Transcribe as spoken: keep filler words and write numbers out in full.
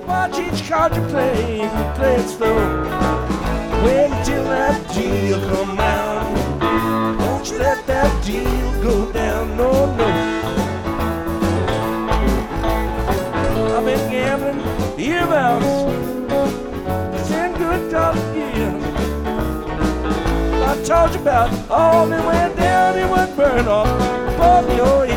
Watch each card you play and you play it slow. Wait until that deal come out. Don't you let that deal go down, no, no. I've been gambling yearbouts, ten good dollars a year. I told you about all that went down, it would burn off above your ear.